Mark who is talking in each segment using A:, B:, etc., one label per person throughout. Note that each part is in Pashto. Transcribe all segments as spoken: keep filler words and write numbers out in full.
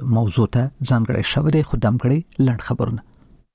A: موضوع ته ځانګړی شوی دی. خو دمګړی لنډ خبرونه.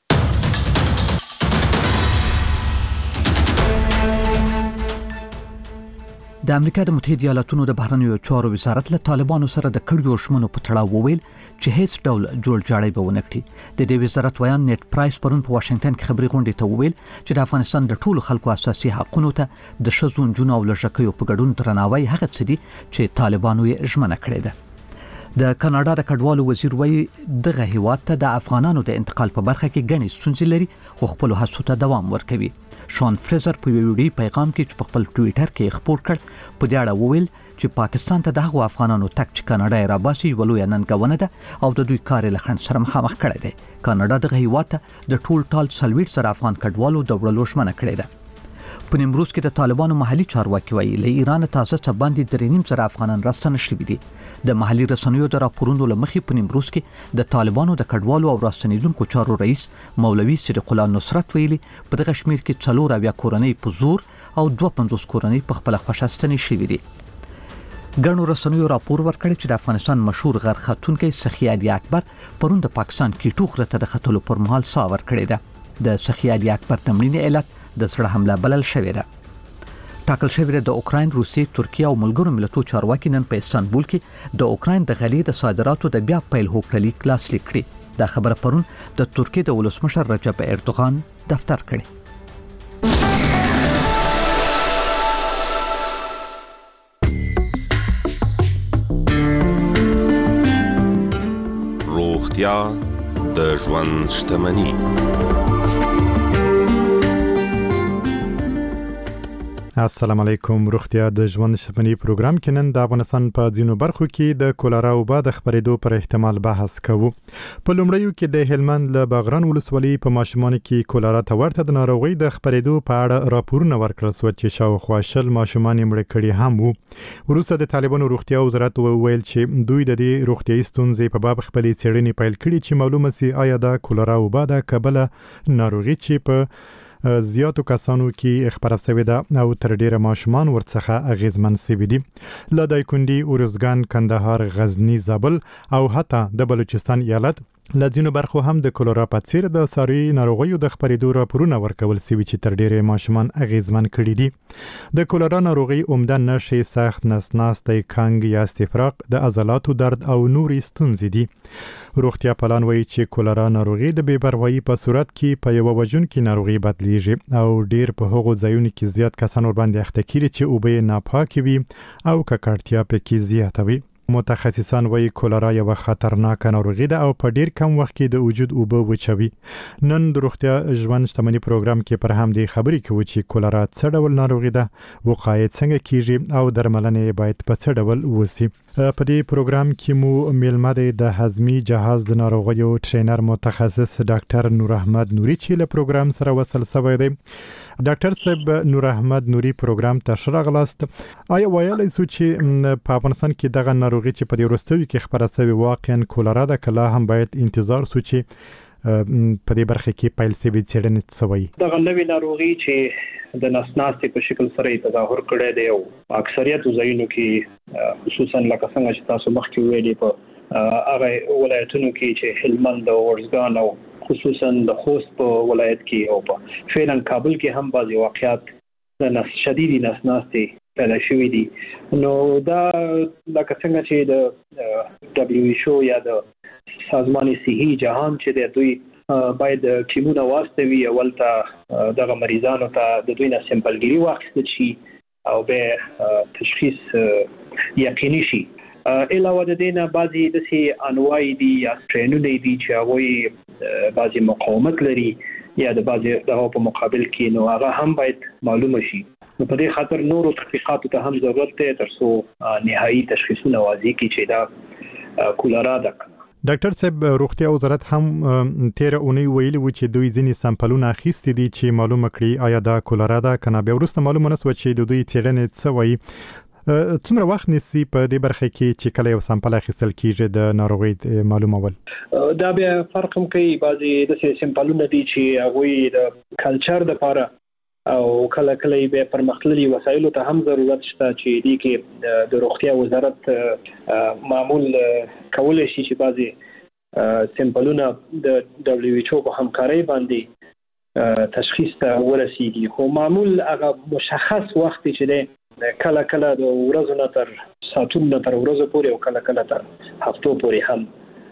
A: د امریکا د متحده ایالاتونو د بهرنیو چارو وزارت له طالبانو سره د کړیو شمنو په تړاو وویل چې هیڅ ډول جوړ جاړی به ونه کړي. د دې وزارت ویان نیټ پرایس پرون په واشنگټن کې خبري غونډې ته وویل چې د افغانستان د ټولو خلکو اساسي حقوقو ته د ښځو نجونو او لږکیو په ګډون درناوی هغه څه دي چې طالبانو یې ژمنه کړې ده. د کاناډا د کډوالو وزیر وایي دغه هیواد ته د افغانانو د انتقال په برخه کې ګڼې ستونزې لري خو خپل هڅو ته دوام ورکوي. شون فریزر په ویډیو پیغام کې چې په خپل ټوئیټر کې خپور کړ په دې اړه وویل چې پاکستان ته دغه افغانانو تک چې کاناډا یې راباسي ولوي ننګونه ده او د دوی کار له خنډ سره مخامخ کړی دی. کاناډا دغه هیواد ته د ټول ټال سلویټ سره افغان کډوالو د وړلو ژمنه کړې ده. په نیمروز کې د طالبانو محلي چارواکي وایي له ایران تازه څه باندې درې نیم سره افغانان راستنه شوي دي. د محلي رسنیو د راپورونو لمخې په نیمروز کې د طالبانو د کډوالو او راستنیدونکو چارو رئیس مولوي صدیق الله نصرت ویلي په دغه شمیر کې څلور اویا کورنۍ په زور او دوه پنځوس کورنۍ په خپل خوښه ستنې شوي دي. ګڼو رسنیو راپور ورکړی چې د افغانستان مشهور غر ختونکی سخي علي اکبر پرون د پاکستان کیټو غره ته د ختلو پر مهال ساه ورکړې ده. د سخي علي اکبر تمرین علت د سړه حمله بلل شوې ده. ټاکل شوی د اوکراین، روسیې، ترکیه او ملګرو ملتونو چارواکي نن په استانبول کې د اوکراین د غلې د صادراتو د بیا پیل هوکړې لاسلیک کړې. دا خبره پرون د ترکیې د ولسمشر رجب اردوغان دفتر کړی.
B: روغتیا د ژوند شتمني.
C: السلام علیکم. روغتیا د ژوند شتمني پروګرام کې نن د افغانستان په ځینو برخو کې د کولرا وبا د خپرېدو پر احتمال بحث کوو. په لومړیو کې د هلمند له باغران ولسوالۍ په ماشومانو کې کولرا ته ورته د ناروغۍ د خپرېدو په اړه راپورونه ورکړل شو چې شاوخوا شل ماشومان یې مړه کړي هم وو. وروسته د طالبانو روغتیا وزارت وویل چې دوی د دې روغتیايي ستونزې په باب خپلې څېړنې پیل کړي چې معلومه سي آیا دا کولرا وبا ده که بله ناروغي چې په زیاتو کسانو کې خبره شوې ده او تر ډیره ماشومان ورڅخه اغیزمن شوي دي. له دایکنډي، اورزګان، کندهار، غزنی، زابل او حتی د بلوچستان ایالت له ځینو برخو هم د کولرا په څیر د څاروي ناروغیو د خپرېدو راپورونه ورکول شوي چې تر ډیره ماشومان اغیزمن کړي دي. د کولرا ناروغي عمده نښې سخت نسناستي، کانګ یا استفراق، د عضلاتو درد او نورې ستونزې دي. روغتیا پالان وایي چې کولرا ناروغي د بې پروایي په صورت کې په یوه وژونکې ناروغي بدلیږي او ډیر په هغو ځایونو کې زیات کسان ورباندې اخته کیږي چې اوبه یې ناپاکې وي او ککړتیا پکې زیاته وي. متخصصان وایي کولرا یو خطرناک ناروغي ده او په ډیر کم وخت کې د وجود اوبه وچوي. نن د روغتیا ژوند شتمني پروګرام کې پر هم دې خبرې کوو چې کولرا څه ډول ناروغي ده، وقایه څنګه کیږي او درملنه باید په څه ډول وسی. په دې پروګرام کې مو میلمه دی د هضمي جهاز د ناروغیو ټرینر متخصص ډاکټر نور احمد نوري چې له پروګرام سره وصل شوی دی. ډاکټر صاحب نور احمد نوري پروګرام ته شراغلاست. آیا ویلای شو چې په افغانستان کې دغه ناروغي چې په دې وروستیو کې خبره شوې واقعا کولرا ده، کله هم باید انتظار شو چې په دې برخه کې پیل شوي څېړنې څه وایي؟ دغه
D: نوې ناروغي چې د نسناستي په شکل سره تظاهر کړی دی او اکثریت ځایونو کې خصوصا لکه څنګه چې تاسو مخکې ویلي په هغه ولایتونو کې چې هلمند او اورزګان او خصوصا د خوست په ولایت کې او په فعلا کابل کې هم بعضی واقعات د نس شدیدي نسناستي پیدا شوي دي. نو دا لکه څنګه چې د دبليو ایچ او یا د سازمان صحي جهان چې د دوی باید ټیمونه واستوي اول ته دغه مریضانو ته د دوی نه سمپلګری واخیستل شي او به تشخیص یقیني شي. علاوه د دې نه بعضي داسې انواع دي یا سټرینونه دي چې هغوی بعضي مقاومت لري یا د بعضي دغه په مقابل کې، نو هغه هم باید معلومه شي. نو په دې خاطر نورو تحقیقاتو ته هم ضرورت دی تر څو نهایي تشخیصونه واضح کړي چې دا کولرا ده.
C: ډاکټر صاحب روغتیا وزارت هم تیر اونۍ ویلي و چې دوی ځینې سمپلونه اخیستي دي چې معلومه کړي آیا دا کولرا ده که نه. بیا وروسته معلومه نه شوه چې د دوی څېړنې څه وایي. څومره وخت نیسي په دې برخه کې چې کله یو سمپل اخیستل کیږي د ناروغۍ معلومول؟
D: دا بیا فرق هم کوي. بعضې داسې سمپلونه دي چې هغوی د کلچر دپاره او کله کله به پرمختللي وسایلو ته هم ضرورت شته چې دې کې د روغتیا وزارت معمول کولای شي چې بعضي سیمپلونه د دبليو ایچ او په همکارۍ باندې تشخیص ته ورسیږي خو معمول هغه مشخص وخت چې ده کله کله د ورځو نه تر ساعتونو نه تر ورځو پورې او کله کله تر هفتو پورې هم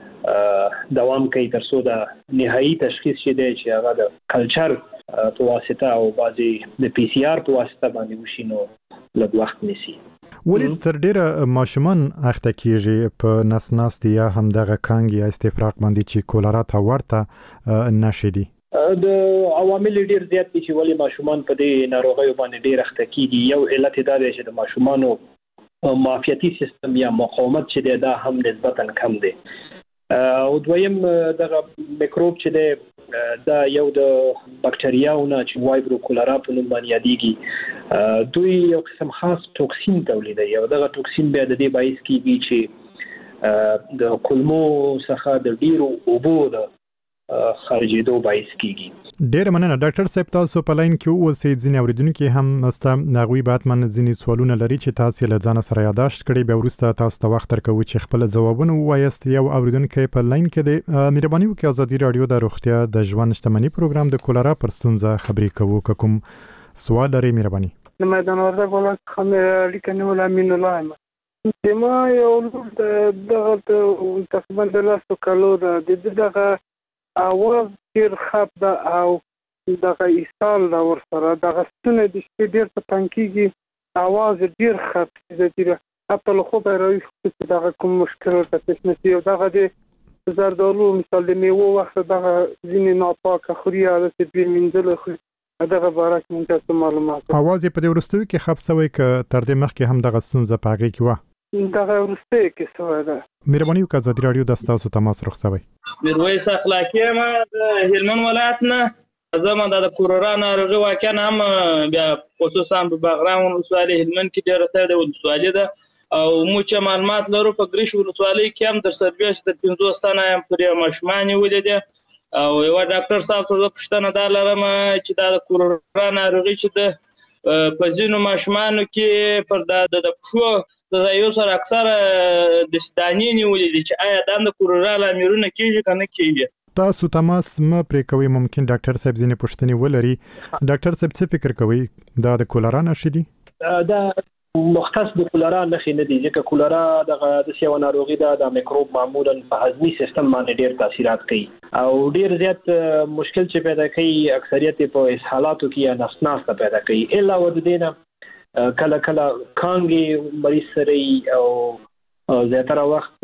D: دوام کوي تر څو د نهایي تشخیص چې دی چې هغه د کلچر په واسطه او بعضي د پی سی آر په واسطه باندې وشي نو لږ وخت نیسي.
C: ولې تر ډیره ماشومان اخته کیږي په نسناستي یا هم دغه کانګ یا استفراق باندې چې کولرا ته ورته نشي دي؟
D: د عوامل ډیر زیات دي چې ولې ماشومان په دې ناروغیو باندې ډیر اخته کیږي. یو علت دا دی چې د ماشومانو معافیتي سیستم یا مقاومت چې دی دا هم نسبتا کم دی او دویم دغه میکروب چې دی دا یو د بکټریاونه چې وایبرو کولرا په نوم باندې یادېږي دوی یو قسم خاص توکسین تولیدوي او دغه توکسین بیا د دې باعث کیږي چې د کولمو څخه د ډیرو اوبو د خارجېدو باعث کیږي.
C: ډیر مننه ډاکټر صاحب تاسو په لاین کې اوسئ ځینې اوریدونکو هم مستا ناغوي باتمن ځینې سوالونه لري چې تاسو له ځان سره یاداشت کړئ به ورسته تاسو ته وخت ترکو چې خپل ځوابونه وایست. یو اوریدونکو په لاین کې د مهرباني وکړئ ازادي رادیو د روغتیا د ژوند شتمنۍ پروګرام د کولرا پر ستونزه خبرې کوو. کوم سوال لري مهرباني؟
E: د میدان ورده کوله خم لیکنه ولا امین الله دما یو دغه تقریبا د لاسو کالو د دغه اواز ډیر خپ دا او دغه ایستال دا ورسره دغه ستنه د شپې ډیر په تنکیږي اواز ډیر خپ دي خپل خو به راوي چې دغه کوم مشکل ورته نشي او دغه د زردالو مثال د میوه وخت دغه ځینې ناپاکه خوري او د دې منځل خو دغه بارک مونږ معلومات
C: اواز په دې ورستوي کې خپ سوي ک تر دې مخکې هم دغه ستونزه پاږي کې و
E: دغه ورسته کې سوي ده.
C: مهرباني وکړئ ازادي رادیو د تاسو تماس رخصوي.
F: میرویس اخلاقی ما د هلمند ولایت نه زما د کورونا ناروغي واقعا هم بیا خصوصا په باغران ولسوالۍ هلمند کې ډیره ته د ولسوالۍ ده او موږ معلومات لرو په ګریش ولسوالۍ کې هم در سرویس د پنځوس تنه هم پرې ماشومان ولیدل او یو ډاکټر صاحب ته پښتنه دا لرم چې د کورونا ناروغي چې د پزینو ماشومان کې پر د پښو د یو سره اکثر د ستانې نیولې دي چې آیا دا د کورونا لاملونه کیږي کنه کیږي.
C: تاسو تماس م پرې کوي ممکن ډاکټر صاحب ځینې پوښتنې ولري. ډاکټر صاحب څه فکر کوي دا د کولرا نشي دي؟
D: دا مختص د کولرا نشي نه دي ځکه کولرا دغه د سیو ناروغي دا د میکروب معمولا په هضمي سیستم باندې ډیر تاثیرات کوي او ډیر زیات مشکل چې پیدا کوي اکثریت په اسهالاتو کې یا نسناس پیدا کوي الا ود دینه کله کله کانګي مریض سره او زیاتره وخت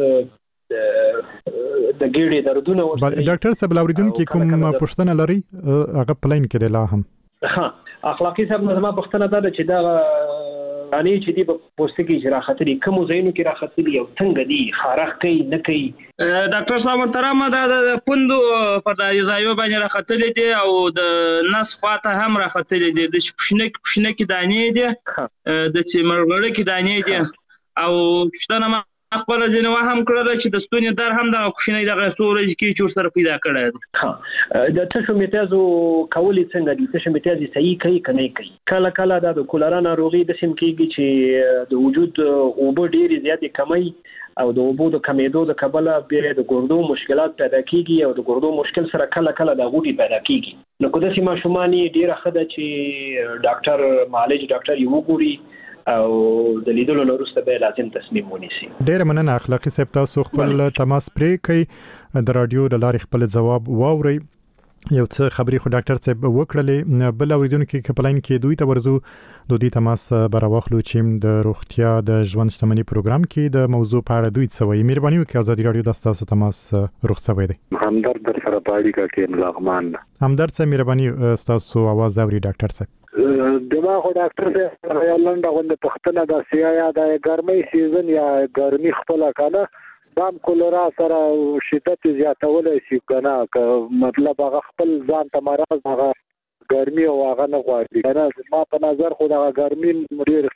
D: د ګیډې دردونه ورته.
C: ډاکټر صاحب لاوریدونکو کوم پوښتنه لري هغه پلاین کې دی لا هم؟
D: ها اخلاقی صاحب نظم پوښتنه ده چې دا غني چې دی په پوسټ کې راخطري کوم زینو کې راخطري او څنګه دی خارخ کوي نه کوي.
F: ډاکټر صاحب ترامه د پوندو په دای ځایو باندې راخطري دي او د نس خواته هم راخطري دي د شپشنه شپشنه کې دانې دي د چمرغړې کې دانې دي او شتنه ما خپل جنو هم کړل چې د ستوني در هم د کوښنې د سورج کې چور سره پیدا کړل.
D: ها د تشو میتازو کولې څنګه دي تشو میتازي صحیح کوي کنه کوي کله کله د کولرا ناروغي د سیم کېږي چې د وجود اوبو ډېری زیاتې کمی او د اوبو د کمیدو د کبله بیا د ګردو مشکلات پیدا کیږي او د ګردو مشکل سره کله کله د غوډي پیدا کیږي نو کله چې ماشومانی ډیره خده چې ډاکټر معالج ډاکټر یو ګوري او د لیدلو وروسته به لازم تصمیم ونیسي.
C: ډیر مننه اخلاقی صاحب تاسو خپل تماس پرې کوي د رادیو د لارې خپل جواب واوري. یو څه خبري خو ډاکټر صاحب وکړلې بل اوریدونکو کې کپلاین کې دوی ته ورزو د دې تماس براوخلو چې د روغتیا د ژوند شتمنۍ پروګرام کې د موضوع په اړه دوی څه وایي. مهرباني وکړئ ازادي رادیو د تاسو تماس رخصوي دی.
G: همدرد در سره پاړی کا کې لغمان
C: همدرد صاحب مهرباني تاسو आवाज اوري ډاکټر صاحب.
G: دماغ ډاکټر صاحب یا لنډه غونډه پښتنه د سیا یا د ګرمۍ سیزن یا ګرمي خپل کاله دام کولرا سره شدت زیاتول شي کنه مطلب هغه خپل ځان ته مرز هغه ګرمي او هغه نه غواړي کنه ما په نظر خو دا ګرمي ډیر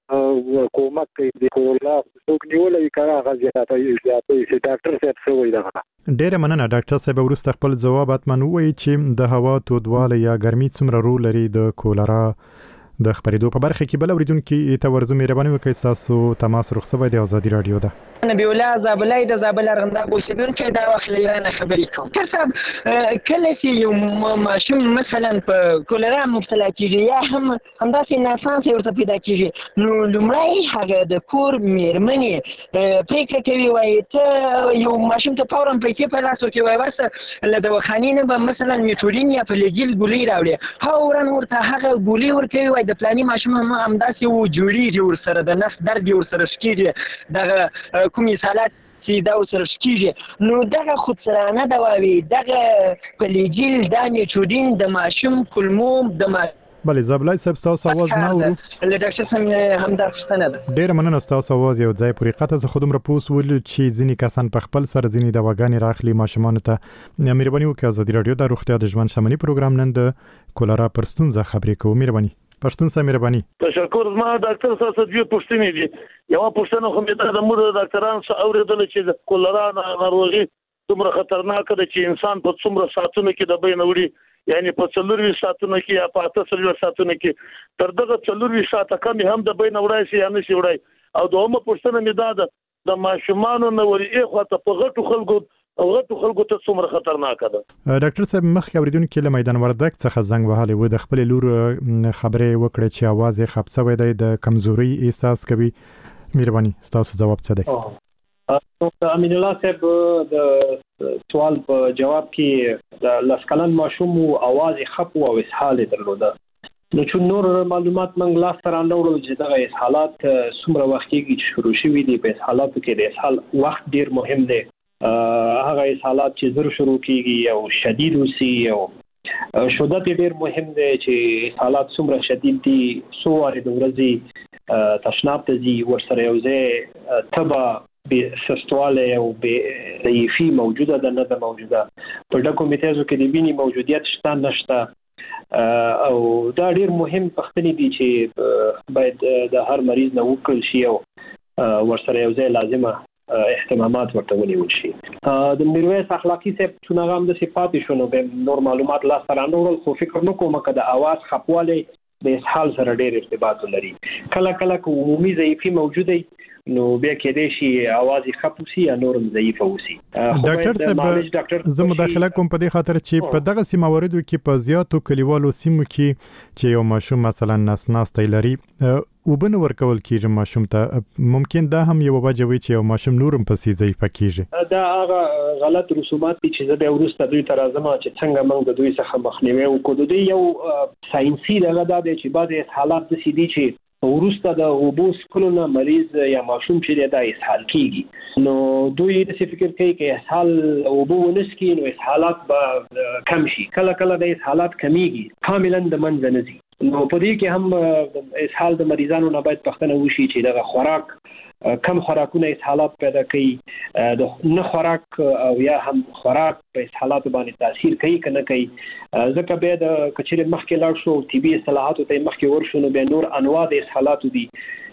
G: حکومت د کولرا څوک نیولې کړه هغه زیاته زیاته چې ډاکټر صاحب څه وایي دا
C: ډېر مننه ډاکټر صاحب ورسته خپل جواب اتمنو وایي چې د هوا تودواله یا ګرمي څومره رول لري د کولرا د خبرېدو په برخه کې بل اوریدونکو ته ورزو مهرباني وکړئ تاسو تماس رخصوي د ازادي رادیو ده
H: نبی الله زابلای د زابل ارغنده بوسیدون کې دا وخت لیرانه خبرې کوم کسب کله چې یو ماشوم مثلا په کولرا مبتلا کیږي یا هم همداسې ناسانس ورته پیدا کیږي نو لومړی هغه د کور میرمنې فکر کوي وایي ته یو ماشوم ته فورا پیسې په لاس ورکوي وایي بس له دواخانې نه به مثلا میټورین یا فلیجیل ګولۍ راوړي فورا ورته هغه ګولۍ ورکوي وایي د پلاني ماشوم هم همداسې و جوړېږي ورسره د نس درد یې ورسره شکېږي دغه کومې سالات چې دا ورسره شکېږي نو دغه خودسرانه دواوې دغه فلیجیل دا میټورین د ماشوم کولمو د ماشوم
C: بله زابلای صاحب تاسو आवाज نه اورو
H: له ډاکټر سم هم دا څنګه ده
C: ډیر مننه تاسو आवाज یو ځای پورې قطه زه خودم را پوس ول چې ځینی کسان په خپل سر ځینی دواګانی راخلي ماشومان ته مهرباني وکړئ ازادي رادیو د روغتیا د ژوند شمنی پروګرام نن د کولرا پرستونزه خبرې کوم مهرباني پښتون سره مهرباني
I: تشکر زما ډاکټر صاحب څه دوی پوښتنې دي یو پوښتنه خو مې د مور ډاکټرانو څخه اوریدل چې کولرا ناروغي څومره خطرناک ده چې انسان په څومره ساعتونو کې د بین وړي یعنی په څلورو ساعتونو کې یا په اته ساعتونو کې تر دغه څلورو ساعته کم هم د بین وړای شي یا نشي وړای او دومره پوښتنه مې دا ده د ماشومانو نوري اخوا ته په غټو خلکو او غټو خلکو ته څومره خطرناک ده
C: ډاکټر صاحب مخکې اوریدونکو له میدان وردګ څخه زنګ وهاله و د خپل لور خبرې وکړه چې आवाज یې خپسوي دی د کمزوري احساس کوي مهرباني تاسو جواب څه دی
D: نو امین الله صاحب د سوال په جواب کې د لسکلن ماشوم او आवाज خپ او اسهال درلوده نو چې نور معلومات منګ لاس تر اندورل چې دغه اسهالات څومره وخت کې شروع شوي دي په اسهالاتو کې د اسهال وخت ډیر مهم دی هغه اسهالات چې زر شروع کیږي او شدید وسی او شدت ډیر مهم دی چې اسهالات څومره شدید دي څو واره د ورځې تشناب ته ځي ورسره یو ځای تبا به سستواله او به ضعیفی موجوده ده نه ده موجوده په ډکو میتازو کې د بینی موجودیت شته نشته او دا ډیر مهم پختنی دي چې باید د هر مریض نه وکړل شي او ورسره یو ځای لازمه اهتمامات ورته ونیول شي د میرویس اخلاقی صاحب څنګه هم د صفات شونو به نور معلومات لا سره نور خو فکر نکوم کده आवाज خپواله د اسهال سره ډیر ارتباط لري کله کله کو عمومي ضعیفی موجوده نو بیا کې دې شي आवाज خپوسی یا نورم ضعیفه وسی
C: ډاکټر صاحب زه مداخله کوم په دې خاطر چې په دغه سیمه واردو کې په زیاتو کلیوالو سیمو کې چې یو ماشوم مثلا نس ناستې لري وبنه ورکول کیږي ماشوم ته ممکن دا هم یو وجوي چې یو ماشوم نورم پسې ضعیفه کیږي
D: دا هغه غلط رسومات دي چې زه به ورسته دوی تر ازمه چې څنګه موږ د دوی څخه مخنیوي وکړو دوی یو ساينسي دغه د چې بعضي حالات د سي دي چې ورسته د اوبوس کلونه مریض یا ماشوم چې د اسهال کیږي نو دوی د فکر کوي چې اسهال اوبو ونسکي نو اسهالات به کم شي کله کله د اسهالات کمیږي کاملا د منځ نه ځي نو په دې کې هم اسهال د مریضانو نه باید پښتنه وشي چې دغه خوراک کم خوراکونه اسهالات پیدا کوي د نه خوراک او یا هم خوراک په اسهالات باندې تاثیر کوي کنه کوي ځکه به د کچېره مخکې لاړ شو طبي اصطلاحات ته مخکې ورشو به نور انواع د اسهالات دي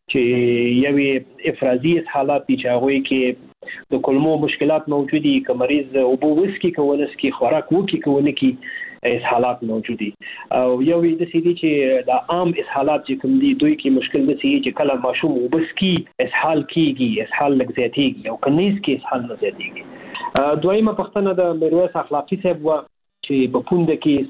D: چې یوې افرازي اسهالات دي چې هغه کې د کولمو مشکلات موجود دي که مریض او بو وسکي کولسکي خوراک وکي کونه کی اسهالات موجود دي او یو د سې دي چې د عام اسهالات چې کوم دي دوی کې مشکل د سې چې کله ماشوم وبسکي اسهال کیږي اسهال لږ زیاتېږي او کنيز کې اسهال نه زیاتېږي دویمه پښتنه د میرویس اخلاقی صاحب وا چې په پوند کې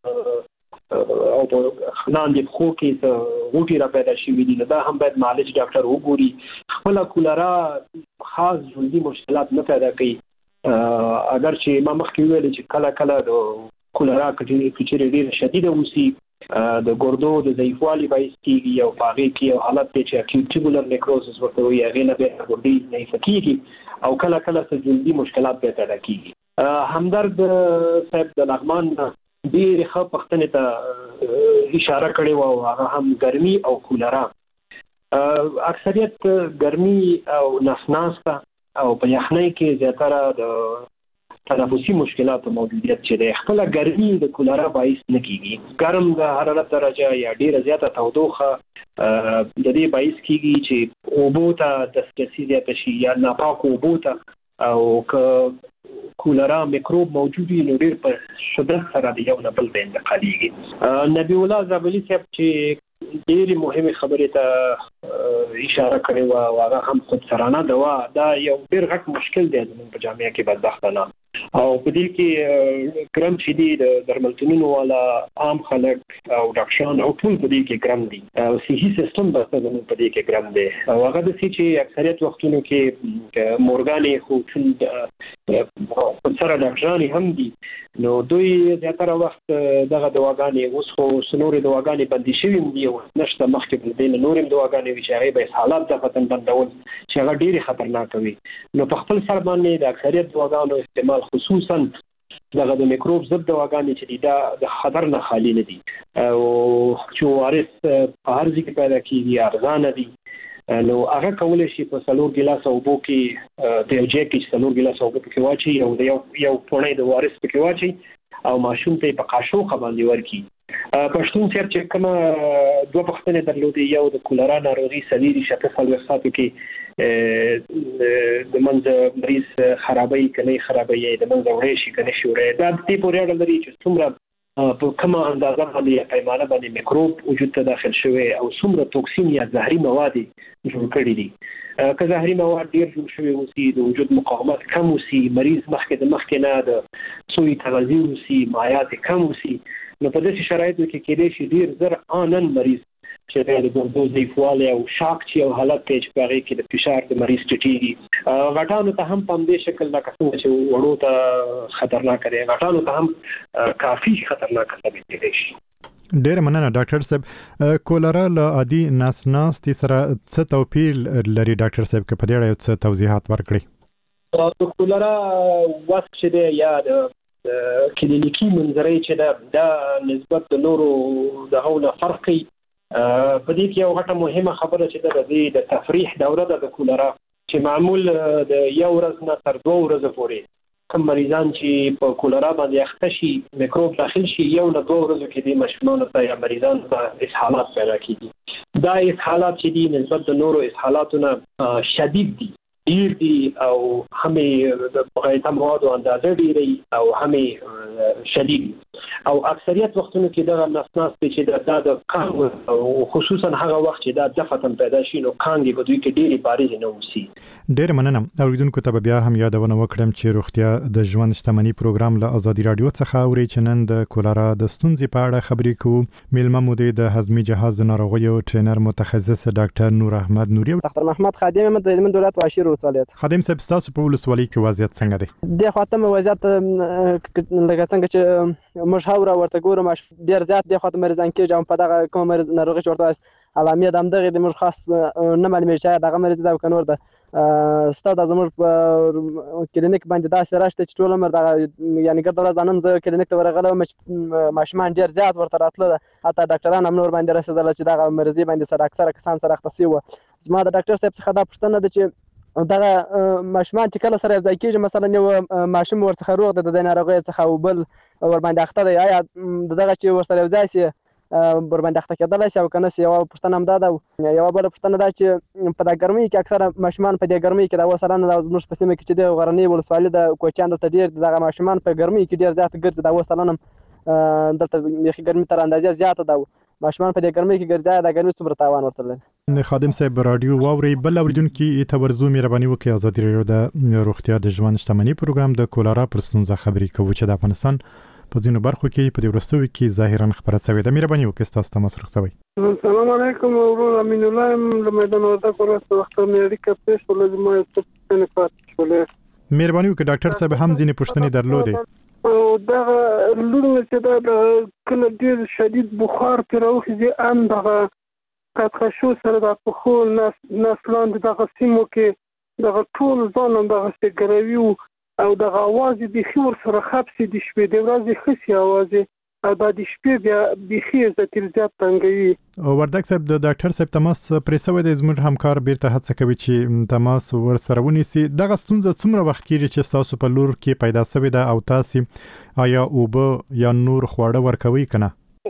D: س او په لاندې خو کې س غوټي را پیدا شي وي دا هم باید معالج ډاکټر وګوري خپل کولرا خاص جلدي مشکلات نه پیدا کوي اگر چې ما مخکې ویل چې کله کله د کولرا کچېره ډیر شدید وسی د ګردو د ضعیفوالي باعث کیږي او باغې کې او حالت چې اکیوټ ټیبولر نیکروسس ورته وي هغه نه به ګردي نه فکیږي او کله کله څه جلدي مشکلات پیدا کیږي همدرد صاحب د لغمان ډیر ښه پښتنې ته اشاره کړې و او هغه هم ګرمي او کولرا اکثریت ګرمي او نسناسته او په یخنۍ کې زیاتره د تنفسي مشکلات موجودیت چې د خپل ګرمي د کولرا باعث نه کیږي ګرم د حرارت درجه یا ډیره زیاته تودوخه د دې باعث کیږي چې اوبو ته دسترسي زیاته شي یا ناپاک اوبو ته او که کولرا میکروب موجود وي نو ډېر په شدت سره د یو نه بل ته انتقالېږي. نبی الله زابلي صاحب چې ډېرې مهمه خبرې ته اشاره کړې و او هغه هم خودسرانه دوا دا یو ډېر غټ مشکل دی زموږ په جامعه کې بدبختانه او په دې کې ګرم چې دي د درملتونونو والا عام خلک او ډاکټران او ټول په دې کې ګرم دي او صحي سیستم به زموږ په دې کې ګرم دی او هغه د سې چې اکثریت وختونو کې مورګانې خو سره ډاکټران هم دي نو دوی زیاتره وخت دغه دواګانې اوس خو سنوري دواګانې بندي شوي دي او نشته مخکې بل دین نورم دواګانې وي چې هغه به حالات د فتن بندول چې هغه ډېری خطرناک وي نو په خپل سر باندې د اکثریت دواګانو استعمال خصوصا دغه د میکروب ضد دواګانې چې دا د خطر نه خالی نه دي او چې وارث په هر ځای کې پیدا کیږي ارزانه دي نو هغه کولای شي په څلور ګیلاس اوبو کې د یو ځای کې څلور ګیلاس اوبو کې واچي او د یو یو پونه د وارث کې واچي او ماشوم ته په قاشوقه باندې ورکی. پښتون صاحب چې کومه دوه پښتنې درلودي یو د کولرا ناروغي سلیری شته فلسفاتو کې د منځ مریض خرابې کني خرابې د منځ وړې شي کني شورې دا د دې پورې اړه لري چې څومره په کومه اندازه باندې پیمانه باندې میکروب وجود ته داخل شوی او څومره توکسین یا زهري مواد جوړ کړي دي. که زهري مواد ډیر جوړ شوی وسی د وجود مقاومت کم وسی مریض مخکې د مخکې نه د سوی تغذیه وسی مایات کم وسی نو په داسې شرایطو کې کېدای شي ډیر زر انن مریض چې د ګردو ضعیفوالی او شاک چې او حالت کې چې هغه کې د فشار د مریض ټیټیږي غټانو ته هم په دې شکل لکه څنګه چې وړو ته خطرناک دی غټانو ته هم کافي خطرناک ثابت کېدای شي.
C: ډېر مننه ډاکټر صاحب. کولرا له عادي ناس ناستي سره څه توپیر لري ډاکټر صاحب که په دې اړه څه توضیحات ورکړي؟
D: د کولرا واسک چې دی یا د کلینیکی منظرې چې دا د نسبت د نورو دغه فرق کوي په دې کې یو غټه مهمه خبره چې د د تفریح دوره د کولرا چې معمول د یو ورځ نه تر دوه ورځې پورې کوم مریضان چې په کولرا باندې اخته شي میکروب داخل شي یو نه دوه ورځې کې د مشمولو ته یا مریضان ته اسهالات پیدا کیږي. دا اسهالات چې دي نسبت د نورو اسهالاتونو شدید دي ډیر دي او همې د بغیرته موادو اندازه ډیری او همې شدید او اکثریت وختونو کې دغه نسناس چې دا د کانګ او خصوصا هغه وخت چې دا دفتن پیدا شي نو کانګ په دوی کې ډیری بارز نه وسی.
C: ډیر مننه. اوریدونکو ته بیا هم یادونه وکړم چې روغتیا د ژوند شتمنۍ پروګرام له ازادي رادیو څخه اوري چې نن د کولرا د ستونزې په اړه خبرې کوو. میلمه مو د هضمي جهاز د ناروغیو ټرینر متخصص ډاکټر نور احمد نوري.
J: ډاکټر محمد خادم د هلمند ولایت واشیر ولسوالیت.
C: خادم صاحب تاسو په ولسوالۍ کې وضعیت څنګه دی؟
J: د خاطر وضعیت لکه څنګه چې مشهور ورته ګورم ډیر زیات د خاطر مریضان کې جام په دغه کوم مرز ناروغي ورته علامې د همدغه د مر خاص نه معلومه چې دغه مریض دا کنور ده ستاسو د زموږ په کلینیک باندې دا سراشته چې ټول عمر دغه یعنی ګرد ورځ نن زه کلینیک ته ورغلم ماشومان ډیر زیات ورته راتله حتی ډاکټران هم نور باندې رسیدل چې دغه مریضي باندې سره اکثره کسان سره اخته شي و. زما د ډاکټر صاحب څخه دا پوښتنه ده چې دغه ماشومان چې کله سره یو ځای کېږي مثلا یو ماشوم ورڅخه روغ ده د ناروغۍ څخه او بل ور باندې اخته دی آیا دغه چې ورسره یو ځای شي ور باندې اخته کېدلی شي او که نه شي؟ یوه پوښتنه همدا ده. یوه بله پوښتنه دا چې په دا ګرمۍ کې اکثره ماشومان په دې ګرمۍ کې دا اوس سلنه د زموږ په سیمه کې چې دی غرنۍ ولسوالي د کوچیان دلته ډېر دغه ماشومان په ګرمۍ کې ډېر زیات ګرځي دا اوس سلنه دلته بیخي ګرمي تر اندازې زیاته ده ماشومان په دې ګرمۍ کې ګرځي دا ګرمي څومره تاوان ورته لري؟
C: خادم صاحب رادیو واوري بل اوریدونکو ته ورزو مهرباني وکړئ ازادي رادیو د روغتیا د ژوند شتمنۍ پروګرام د کولرا پر ستونزه خبرې کوي چې د افغانستان په ځینو برخو کې په دې وروستیو کې ظاهرا خبره شوې ده. مهرباني وکړئ تاسو ته مسرخ شوی.
E: السلام علیکم ورور امین الله له میدان وردګ ورسته وخت مې اړیکه پېښ ول زما څه نه پات شول.
C: مهرباني وکړئ ډاکټر صاحب هم ځینې پوښتنې درلودې
E: او دا لونه چې دا کله ډیر شدید بخار پر اوخځي ان دغه کاتخشو سره د پخو نس نسلان دغه سیمو کې دغه ټول ځان دغه سګروي او دغه आवाज د خور سره خپسي د شپې د ورځې خسي आवाज او د شپې بیا بيخي زتر زیات تنګوي.
C: وردګ صاحب د ډاکټر صاحب تماس پرې سوی د زموږ همکار بیرته هڅه کوي چې تماس ور سره ونیسي. دغه ستونزه څومره وخت کېږي چې تاسو په لور کې پیدا شوی ده او تاسو آیا اوبه یا نور خواړه ورکوي کنه؟
E: او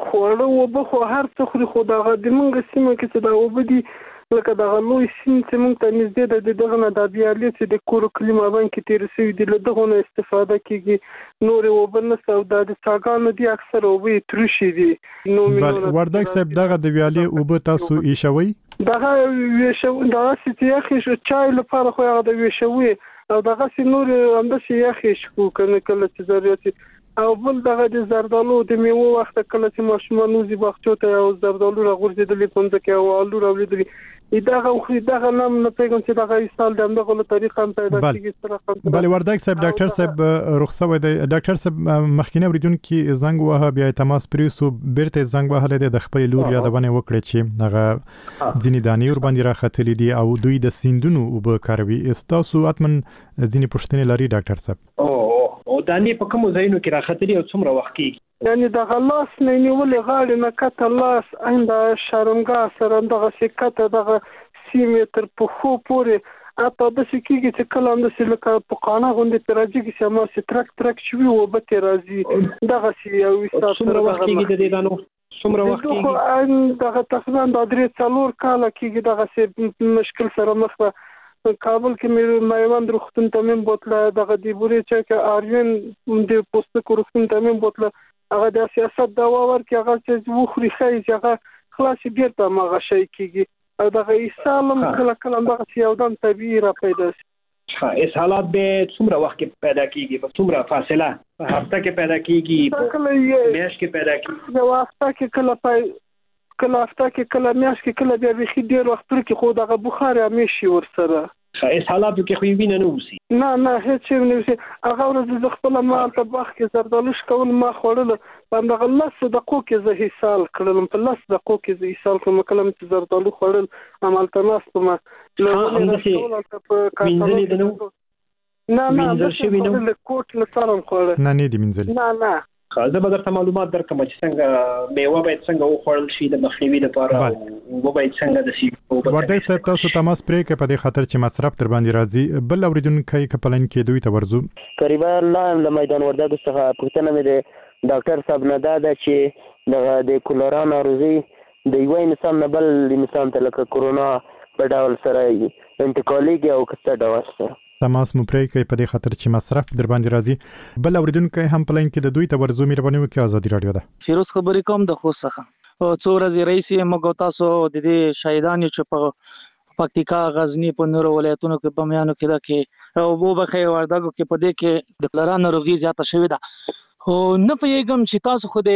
E: خواړه اوبه خو هر څه خوري خو دغه د موږ سیمه کې چې دا اوبه دي لکه دغه لوی سیند چې موږ ته نږدې ده د دغه نه دا بیالې چې د کورو کلي مابین کې تېرې شوي دي له دغو نه استفاده کېږي نورې اوبه نشته او دا د څاګانو دي اکثره اوبه یې تروشي دي.
C: بله وردګ صاحب دغه د ویالې اوبه تاسو ایښوئ؟
E: دغه ویشوي دغسې چې یخې چای لپاره خو هغه د ویشوي او دغسې نور همداسې یخې شو که نه کله چې ضرورت او بل دغه د زردالو د میوو وخت کله چې ماشومان وځي باغچو ته او زردالو راغورځېدلي په مځکه او الو راوړېدلي دغه خو دغه نام نه پیغام چې دغه ایستال د همدغه له طریقه هم پیدا کېږي سره.
C: بله وردګ صاحب ډاکټر صاحب رخصت شوی دی. ډاکټر صاحب مخکینی اورېدونکي زنګ وهه بیا یې تماس پرې شو بیرته یې زنګ وهلی دی د خپلې لور یادونې وکړې چې هغه ځینې دانې ورباندې راختلي دي او دوی د سیندونو اوبه کاروي. ستاسو حتما ځینې پوښتنې لري ډاکټر صاحب؟
D: او دانې په کومو ځایونو کې راختلي او څومره وخت کېږي؟
E: یعنی دغه لاس نه نیولې غاړې نه کته لاس آینده شرمګاه سره دغسې کته دغه سیمې تر پښو پورې حتی داسې کېږي چې کله همداسې لکه په قانه غوندې پرې راجېږي چې هماسې ترک ترک چې وي اوبه ترې راځي دغسې یو ویستا
D: څومره وخت کېږي د دې دانو؟ څومره وخت
E: کېږي؟ دغه تقریبا دا درې څلور کاله کېږي دغسې مشکل سره مخ ده. کابل کې مې میوند روغتون ته مې بوتله دغه د بورې چا کې آریون د پوستکو روغتون ته مې بوتله هغه د سیاست دوا ورکړي هغه چې وخوري ښایي چې هغه خلاصې بېرته هماغه شی کېږي او دغه اسهال هم کله کله همدغسې یودم طبیعي را پیدا شي.
D: اسهالات به څومره وخت کې پیدا کېږي؟ په څومره فاصله؟ په هفته کې پیدا کېږي؟ په میاشت کې پیدا کېږي؟
E: یوه هفته کې کله پای کله هفته کې کله میاشت کې کله بیا بیخي ډېر وخت وروکې خو دغه بخار همیش شي ورسره.
D: اسهالاتو کې خو یې وینه نه اوسي؟
E: نه نه هېڅ شی نه اوسي. هغه ورځ زه خپله ما هلته باغ کې زردالو شکول ما خوړله په همدغه لسو دقیقو کې زه اسهال کړلم په لسو دقیقو کې زه اسهال کړم کله مې چې زردالو خوړل همالته ناست وم
D: مینځلې ده نه و؟
E: نه نه همداسې کوټ له سره م خوړه.
C: نه نه دي مینځلې؟
E: نه نه.
D: زه به درته معلومات درکړم چې څنګه میوه باید څنګه وخوړل شي د مخنیوي لپاره او اوبه باید څنګه د سي.
C: وردګ صاحب تاسو تماس پرې کړئ په دې خاطر چې مصرف در باندې راځي. بل اورېدونکی که پلن کې دوی ته ورځو؟
K: قریبا الله له میدان وردګو څخه پوښتنه مې د ډاکټر صاحب نه دا ده چې دغه د کولرا ناروغي د یوه انسان نه بل انسان ته لکه کرونا په ډول سره انتقالېږي او که څه ډول سره؟
C: تماس مو پرې کړئ په دې خاطر چې مصرف در باندې راځي. بل اورېدونکی هم په لاین کې د دوی ته ورځو. مهرباني وکړئ ازادي راډیو ده.
L: فیروز خبرې کوم د خوست څخه. څو ورځې رئیس موږ تاسو د دې شهیدان چې په پکتیکا غزنی په نورو ولایتونو کې په میانو کې ده کې او وو بخې وردګو کې په دې کې د کولرا ناروغي زیاته شوې ده. خو نه پوهېږم چې تاسو خو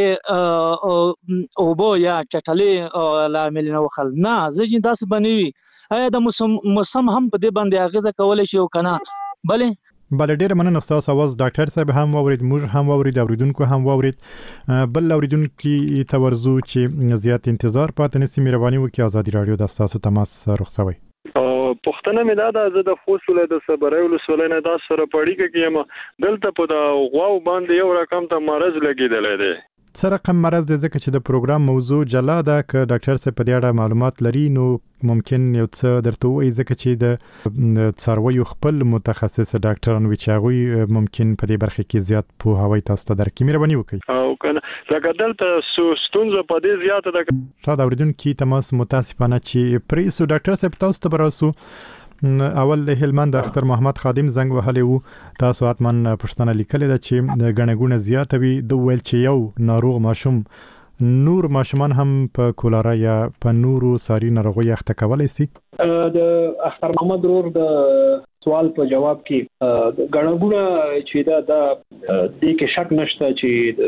L: د اوبو یا چټلې لامل نه وخل نه زه چې داسې به نه وي آیا د موسم هم په دې باندې اغیزه کولی شي او که نه؟ بلې
C: بله ډېره مننه ستاسو اواز ډاکټر صاحب هم واورید موږ هم واورید اوریدونکو هم واورید. بل اوریدونکي ته ورځو چې زیات انتظار پاتې نه شي. مهرباني وکړئ ازادي راډیو د ستاسو تماس رخصوئ.
M: پوښتنه مې دا ده زه د خوست ولایت د صبرۍ ولسوالۍ نه دا سره په اړیکه کې یم دلته په د غواو باندې یو رقم ته مرض لګېدلی دی.
C: څه رقم مرض دی؟ ځکه چې د پروګرام موضوع جلا ده که ډاکټر صاحب په دې اړه معلومات لري نو ممکن یو څه درته ووایي ځکه چې د څارویو خپل متخصص ډاکټران وي چې هغوی ممکن په دې برخه کې زیات پوهاوی تاسو ته درکړي. مهرباني وکړئ.
M: او کنه لکه دلته ستونزه په دې زیاته ده.
C: شاید اوریدونکي تماس متاسفانه چې پرې سو ډاکټر صاحب تاسو ته به راسو. اول د هلمند د اختر محمد خادم زنګ وهلی و. تاسو حتما پوښتنه لیکلې ده چې د ګڼه ګوڼه زیاته وي. د ویل چې یو ناروغ ماشوم نور ماشومان هم په کولرا یا په نورو ساري ناروغیو اخته کولی شي؟
D: د اختر محمد رور د سوال په جواب کې ګڼه ګوڼه چې دا د دې کې شک نشته چې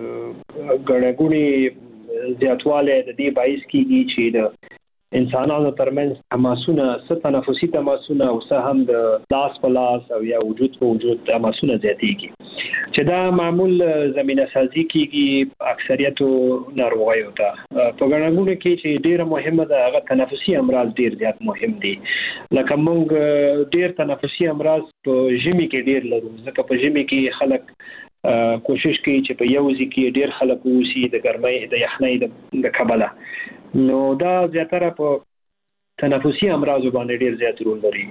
D: د ګڼه ګوڼې زیاتوالی د دې باعث کېږي چې د انسانانو ترمنځ تماسونه څه تنفسي تماسونه او څه هم د لاس په لاس او یا وجود په وجود تماسونه زیاتېږي چې دا معمول زمینه سازي کېږي اکثریتو ناروغیو ته. په ګڼه ګوڼه کې چې ډېره مهمه ده هغه تنفسي امراض ډېر زیات مهم دي. لکه موږ ډېر تنفسي امراض په ژمي کې ډېر لرو ځکه په ژمي کې خلک کوشش کوي چې په یو ځای کې ډېر خلک اوسي د ګرمۍ د یخنۍ د کبله. نو دا زیاتره په تنفسي امراضو باندې ډېر زیات رول لري.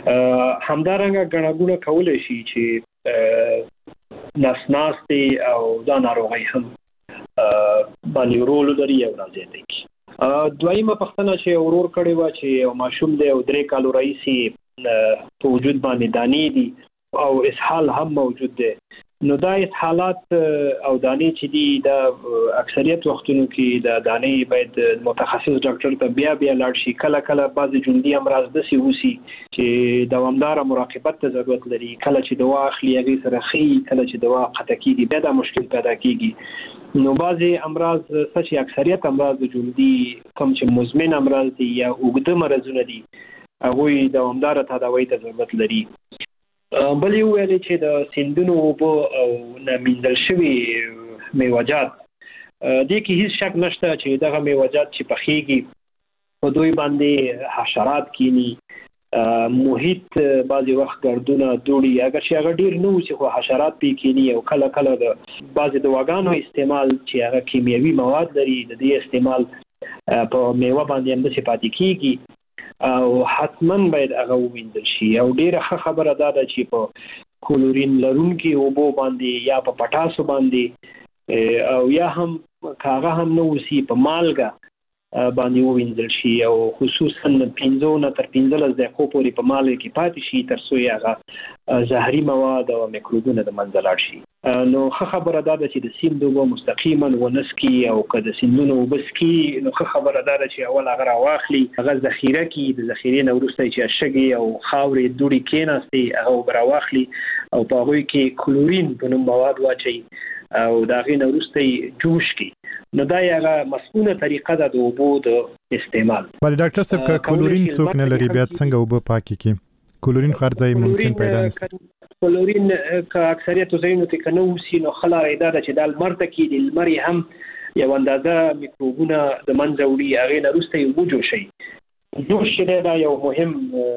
D: همدارنګه ګڼه ګوڼه کولی شي چې نس ناستې او دا ناروغۍ هم باندې ورول لري او راځي دی. دویمه پښتنه چې ورور کړي و چې یو ماشوم دی او درې کالو رئیسي په وجود باندې دانې دي او اسهال هم موجود دی. نو دا حالات او دانې چې دي د اکثریت وختونو کې د دانې باید متخصص ډاکټر ته بیا بیا لاړ شي. کله کله بعضې جلدي امراض داسې وسي چې دوامداره مراقبت ته ضرورت لري. کله چې دوا اخلي هغې سره ښي، کله چې دوا قطع کېږي بیا دا مشکل پیدا کېږي. نو بعضې امراض څه چې اکثریت امراض د جلدي کوم چې مزمن امراض دي یا اوږده مرضونه دي هغوی دوامداره تداوی ته ضرورت لري. بل یو ویلې چې د سیندونو اوبه او نه مینځل شوي میوه‌جات دې کې هیڅ شک نشته چې دغه میوه‌جات چې پخېږي په دوی باندې حشرات کینی، محیط بعضې وخت ګردونه دوړي، اگر چې هغه ډېر نه وسي خو حشرات پې کینی او کله کله د بعضې دواګانو استعمال چې هغه کیمیاوي مواد لري د دې استعمال په میوه باندې همداسې پاتې کېږي او حتما باید هغه ووینځل شي. او ډیره ښه خبره دا ده چې په کلورین لرونکي اوبو باندې یا په پټاسو باندې او یا هم که هغه هم نه وسي په مالګه باندې ووینځل شي او خصوصا پنځه نه تر پنځلس دقیقو پورې په مالګه کې پاتې شي تر څو هغه زهري مواد او میکروبونه د منځه لاړ شي. نو ښه خبره دا ده چې د سیند اوبه مستقیما ونه څښي او که د سیندونو اوبه څښي نو ښه خبره دا ده چې اول هغه راواخلي، هغه ذخیره کړي، د ذخیرې نه وروسته چې شګې او خاورې دوړې کېناستي هغه اوبه راواخلي او په هغوی کې کلورین په نوم مواد واچوي او د هغې نه وروسته یې جوش کړي. نو دا یوه مسؤونه طریقه ده د اوبو د استعمال.
C: ولې ډاکټر صاحب که کلورین څوک نه لري بیا څنګه اوبه پاکې کړي؟ کلورین خو هر ځای ممکن پیدا نه شي.
D: کلورین که اکثریت ځایونو کې که نه وسي نو ښه لاره یې دا ده چې دا لمر ته کېږدي، لمر یې هم یو اندازه میکروبونه د منځه وړي، هغې نه وروسته یې وجوشوي. جوش چې دی دا یو مهم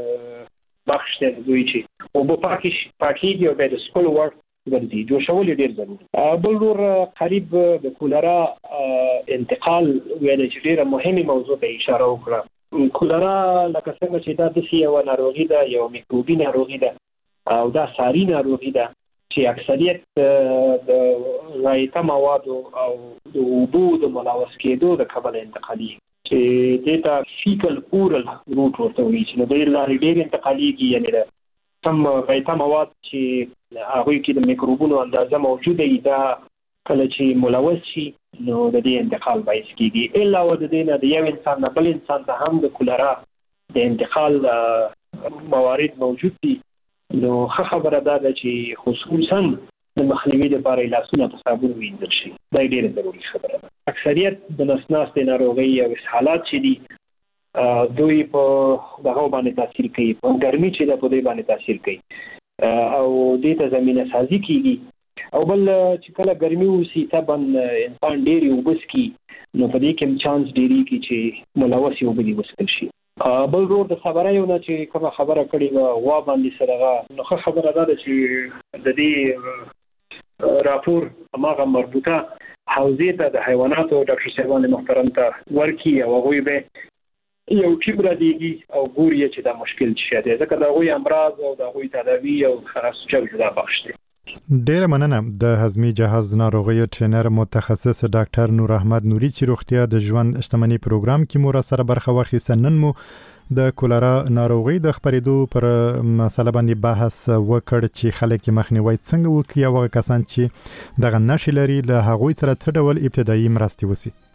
D: بخش دی د دوی چې اوبه پاکېږي او بیا د څښلو وړ ګرځي. جوشول یې ډېر ضروري. بل ډور قریب د کولرا انتقال ویلی چې ډېره مهمې موضوع ته اشاره وکړه. کولرا لکه څنګه چې دا داسې یوه ناروغي ده، یو میکروبي ناروغي ده او دا ساري ناروغي ده چې اکثریت د غایطه موادو او د اوبو د ملوث کېدو د کبله انتقالېږي چې دې ته فیکل اورل روټ ورته وایي چې نو دې لارې ډېر انتقالېږي. یعنې د کم غایطه مواد چې هغوی کې د میکروبونو اندازه موجوده وي دا کله چې ملوث شي نو د دې انتقال باعث کېږي. علاوه د دې نه د یو انسان نه بل انسان ته هم د کولرا د انتقال موارد موجود دي. نو ښه خبره دا ده چې خصوصا د مخنیوي لپاره لاسونه په صابون وینځل شي. دا ډېره ضروري خبره ده. اکثریت د نس ناستې ناروغۍ او اسهالات چې دي دوی په دغه باندې تاثیر کوي، په ګرمي چې ده په دوی باندې تاثیر کوي او دې ته زمینه سازي کېږي. او بل چې کله ګرمي وسي طبعا انسان ډېرې اوبه څښي نو په دې کې هم چانس ډېرېږي چې ملوثې اوبه دې وڅښل شي. بل ورور د خبره یو نه چې کومه خبره کړې وه غوا باندې سره نو ښه خبره دا ده چې د دې راپور هماغه مربوطه حوزې ته د حیواناتو ډاکټر صاحبان محترم ته ورکړي او هغوی به یو ټیم رالیږي او ګوري چې دا مشکل څه دی، ځکه د هغوی امراض او د هغوی تداوي او خلاص یو جدا بخش دی.
C: ډیره مننه د هضمي جهاز ناروغیو ټرینر متخصص ډاکټر نور احمد نوري چې روغتیا د ژوند شتمنۍ پروګرام کې مو سره برخه واخیسته. نن مو د کولرا ناروغي د خپرېدو پر مسله باندې بحث وکړ چې خلک مخنیوي څنګه وکړي او کسان چې دغه نښې لري له هغوی سره څه ډول ابتدایي مرستې وسی.